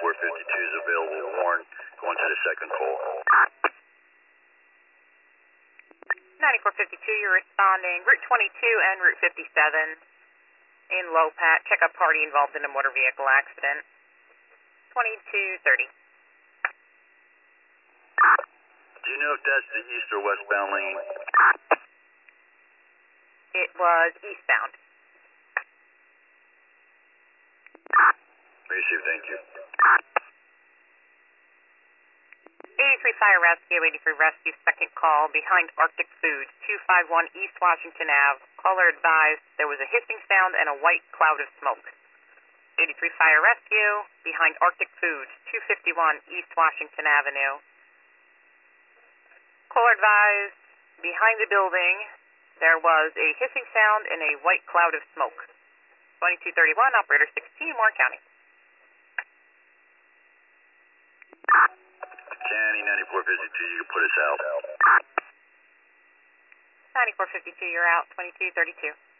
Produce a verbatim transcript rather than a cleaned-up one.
ninety-four fifty-two is available. Warren, going to the second call. ninety-four fifty-two, you're responding. Route twenty-two and Route fifty-seven in Lopat. Check up party involved in a motor vehicle accident. twenty-two thirty. Do you know if that's the east or westbound lane? It was eastbound. Receive, thank you. eighty-three Fire Rescue, eighty-three Rescue, second call, behind Arctic Foods, two five one East Washington Avenue. Caller advised there was a hissing sound and a white cloud of smoke. eighty-three Fire Rescue, behind Arctic Foods, two fifty-one East Washington Avenue. Caller advised behind the building there was a hissing sound and a white cloud of smoke. twenty-two thirty-one, operator sixteen, Warren County. County ninety-four fifty-two, you can put us out. ninety-four fifty-two, you're out, twenty-two thirty-two.